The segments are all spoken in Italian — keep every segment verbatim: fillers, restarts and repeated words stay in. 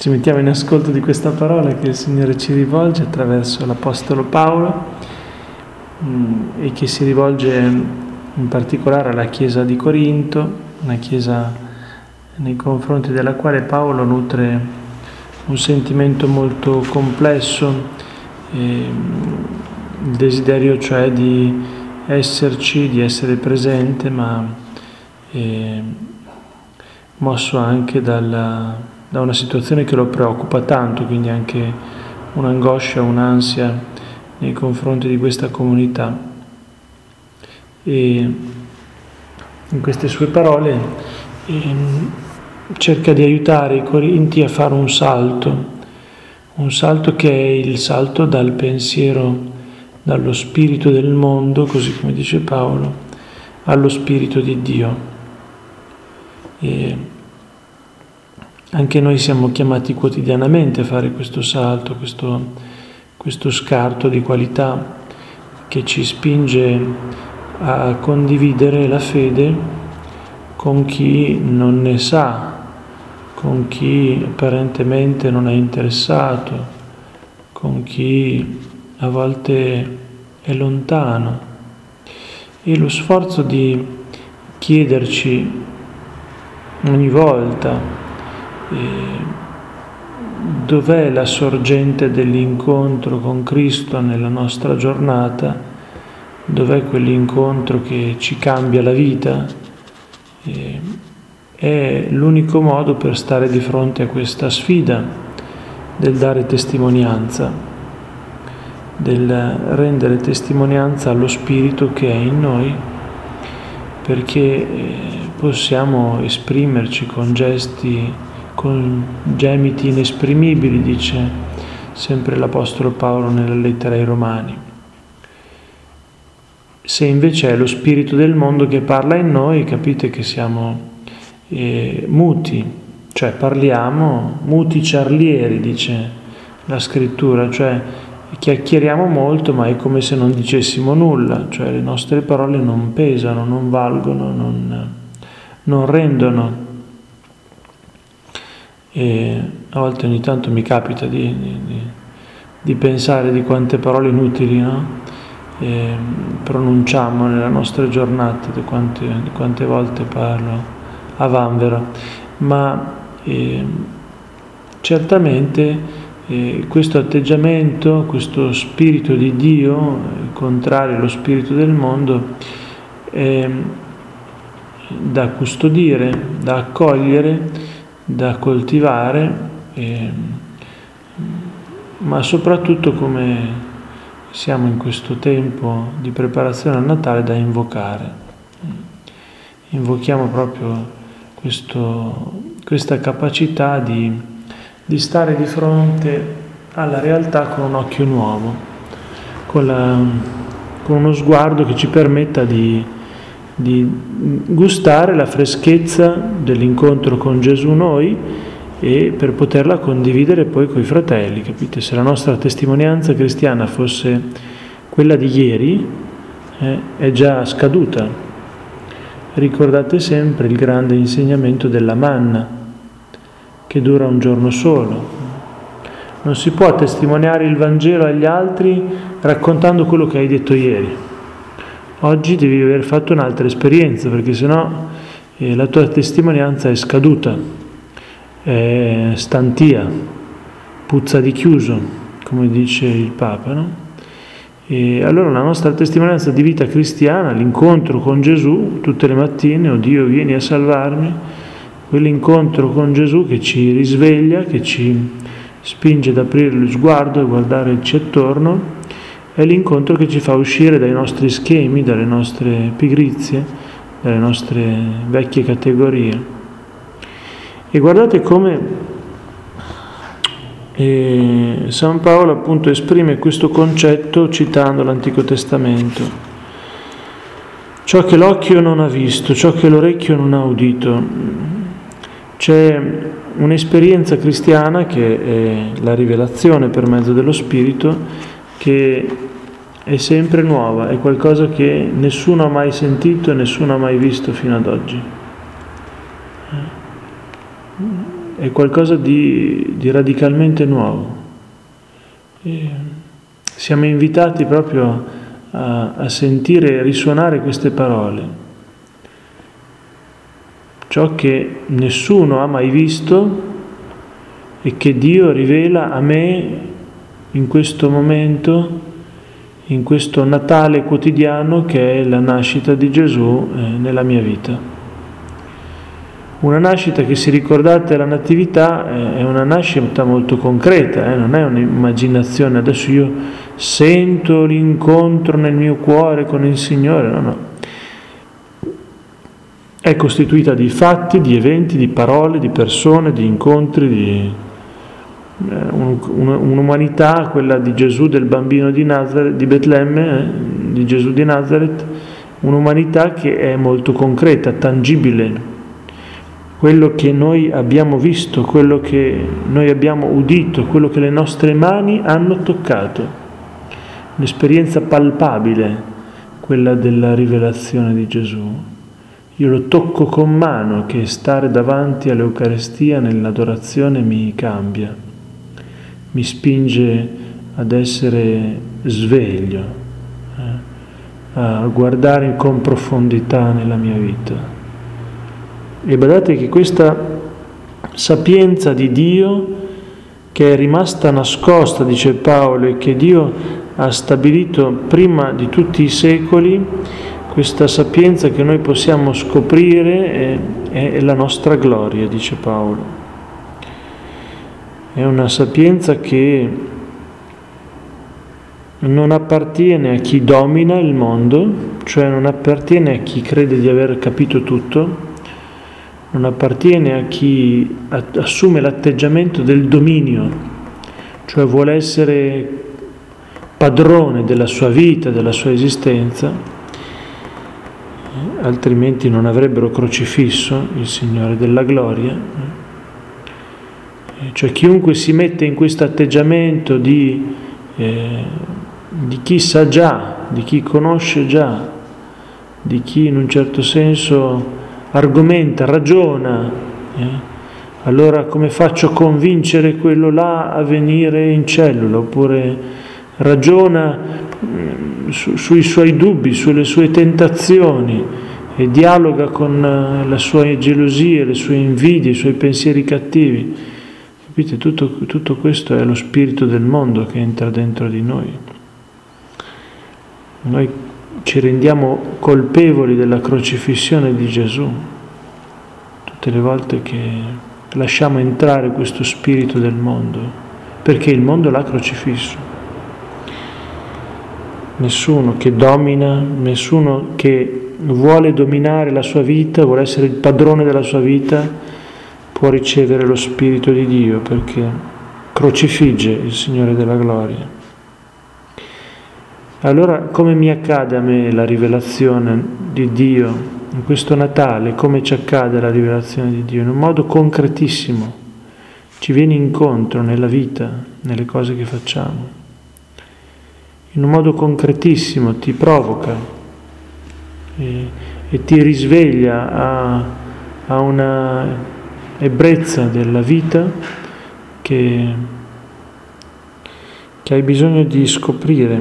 Ci mettiamo in ascolto di questa parola che il Signore ci rivolge attraverso l'Apostolo Paolo e che si rivolge in particolare alla Chiesa di Corinto, una Chiesa nei confronti della quale Paolo nutre un sentimento molto complesso, eh, il desiderio cioè di esserci, di essere presente, ma eh, mosso anche dalla da una situazione che lo preoccupa tanto, quindi anche un'angoscia, un'ansia nei confronti di questa comunità. E in queste sue parole eh, cerca di aiutare i Corinti a fare un salto, un salto che è il salto dal pensiero, dallo spirito del mondo, così come dice Paolo, allo spirito di Dio. E anche noi siamo chiamati quotidianamente a fare questo salto, questo, questo scarto di qualità che ci spinge a condividere la fede con chi non ne sa, con chi apparentemente non è interessato, con chi a volte è lontano. E lo sforzo di chiederci ogni volta dov'è la sorgente dell'incontro con Cristo nella nostra giornata, dov'è quell'incontro che ci cambia la vita, è l'unico modo per stare di fronte a questa sfida del dare testimonianza, del rendere testimonianza allo Spirito che è in noi, perché possiamo esprimerci con gesti, con gemiti inesprimibili, dice sempre l'Apostolo Paolo nella lettera ai Romani. Se invece è lo spirito del mondo che parla in noi, capite che siamo eh, muti, cioè parliamo muti ciarlieri, dice la scrittura, cioè chiacchieriamo molto ma è come se non dicessimo nulla, cioè le nostre parole non pesano, non valgono, non, non rendono. E a volte ogni tanto mi capita di, di, di pensare di quante parole inutili, no? E pronunciamo nella nostra giornata, di quante, di quante volte parlo a vanvera, ma eh, certamente eh, questo atteggiamento, questo spirito di Dio, eh, contrario allo spirito del mondo, è da custodire, da accogliere, da coltivare, eh, ma soprattutto, come siamo in questo tempo di preparazione al Natale, da invocare. Invochiamo proprio questo, questa capacità di, di stare di fronte alla realtà con un occhio nuovo, con, la, con uno sguardo che ci permetta di di gustare la freschezza dell'incontro con Gesù noi e per poterla condividere poi coi fratelli, capite? Se la nostra testimonianza cristiana fosse quella di ieri, eh, è già scaduta. Ricordate sempre il grande insegnamento della manna, che dura un giorno solo. Non si può testimoniare il Vangelo agli altri raccontando quello che hai detto ieri. Oggi devi aver fatto un'altra esperienza, perché sennò eh, la tua testimonianza è scaduta, è stantia, puzza di chiuso, come dice il Papa, no? E allora la nostra testimonianza di vita cristiana, l'incontro con Gesù tutte le mattine, oh Dio vieni a salvarmi, quell'incontro con Gesù che ci risveglia, che ci spinge ad aprire lo sguardo e guardarci attorno, è l'incontro che ci fa uscire dai nostri schemi, dalle nostre pigrizie, dalle nostre vecchie categorie. E guardate come eh, San Paolo appunto esprime questo concetto citando l'Antico Testamento. Ciò che l'occhio non ha visto, ciò che l'orecchio non ha udito. C'è un'esperienza cristiana che è la rivelazione per mezzo dello Spirito, che è sempre nuova, è qualcosa che nessuno ha mai sentito e nessuno ha mai visto fino ad oggi. è qualcosa di, di radicalmente nuovo. E siamo invitati proprio a, a sentire risuonare queste parole. Ciò che nessuno ha mai visto e che Dio rivela a me in questo momento, in questo Natale quotidiano che è la nascita di Gesù eh, nella mia vita. Una nascita che, se ricordate la Natività, eh, è una nascita molto concreta, eh, non è un'immaginazione. Adesso io sento l'incontro nel mio cuore con il Signore, no, no. È costituita di fatti, di eventi, di parole, di persone, di incontri, di eh, un, un, un'umanità, quella di Gesù, del bambino di Nazareth, di Betlemme, eh, di Gesù di Nazareth, un'umanità che è molto concreta, tangibile, quello che noi abbiamo visto, quello che noi abbiamo udito, quello che le nostre mani hanno toccato, un'esperienza palpabile, quella della rivelazione di Gesù. Io lo tocco con mano, che stare davanti all'Eucaristia nell'adorazione mi cambia, mi spinge ad essere sveglio, eh, a guardare con profondità nella mia vita. E badate che questa sapienza di Dio, che è rimasta nascosta, dice Paolo, e che Dio ha stabilito prima di tutti i secoli, questa sapienza che noi possiamo scoprire è, è la nostra gloria, dice Paolo. È una sapienza che non appartiene a chi domina il mondo, cioè non appartiene a chi crede di aver capito tutto, non appartiene a chi assume l'atteggiamento del dominio, cioè vuole essere padrone della sua vita, della sua esistenza, altrimenti non avrebbero crocifisso il Signore della gloria. Cioè chiunque si mette in questo atteggiamento di, eh, di chi sa già, di chi conosce già, di chi in un certo senso argomenta, ragiona, eh, allora come faccio a convincere quello là a venire in cellula? Oppure ragiona mh, su, sui suoi dubbi, sulle sue tentazioni, e dialoga con la sua gelosia, le sue invidie, i suoi pensieri cattivi. Capite? Tutto, tutto questo è lo spirito del mondo che entra dentro di noi. Noi ci rendiamo colpevoli della crocifissione di Gesù tutte le volte che lasciamo entrare questo spirito del mondo, perché il mondo l'ha crocifisso. Nessuno che domina, nessuno che vuole dominare la sua vita, vuole essere il padrone della sua vita, può ricevere lo Spirito di Dio, perché crocifigge il Signore della gloria. Allora, come mi accade a me la rivelazione di Dio in questo Natale? Come ci accade la rivelazione di Dio? In un modo concretissimo, ci viene incontro nella vita, nelle cose che facciamo. In un modo concretissimo ti provoca e, e ti risveglia a, a una ebbrezza della vita che, che hai bisogno di scoprire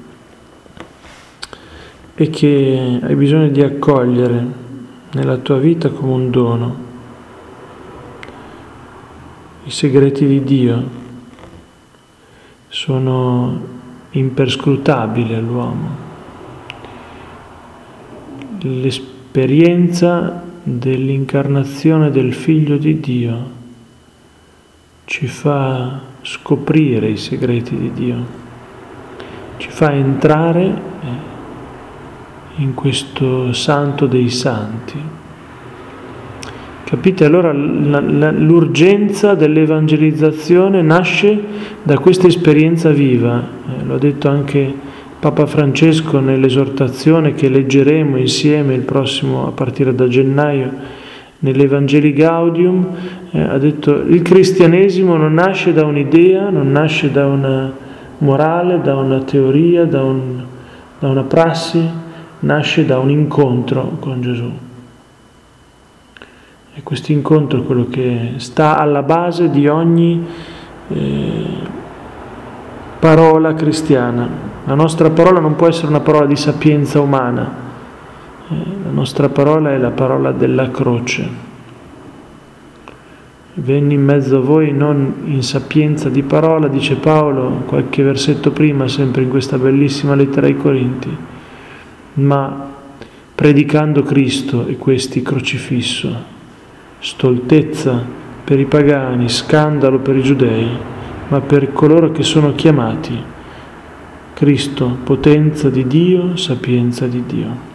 e che hai bisogno di accogliere nella tua vita come un dono. I segreti di Dio sono imperscrutabili all'uomo. L'esperienza dell'incarnazione del Figlio di Dio ci fa scoprire i segreti di Dio, ci fa entrare in questo santo dei santi. Capite? Allora la, la, l'urgenza dell'evangelizzazione nasce da questa esperienza viva. Eh, lo ha detto anche Papa Francesco nell'esortazione che leggeremo insieme il prossimo, a partire da gennaio, nell'Evangelii Gaudium. Eh, ha detto: il cristianesimo non nasce da un'idea, non nasce da una morale, da una teoria, da, un, da una prassi, nasce da un incontro con Gesù. E questo incontro è quello che sta alla base di ogni eh, parola cristiana. La nostra parola non può essere una parola di sapienza umana, eh, la nostra parola è la parola della croce. Venni in mezzo a voi non in sapienza di parola, dice Paolo qualche versetto prima, sempre in questa bellissima lettera ai Corinti, ma predicando Cristo e questi crocifisso, stoltezza per i pagani, scandalo per i giudei, ma per coloro che sono chiamati, Cristo, potenza di Dio, sapienza di Dio.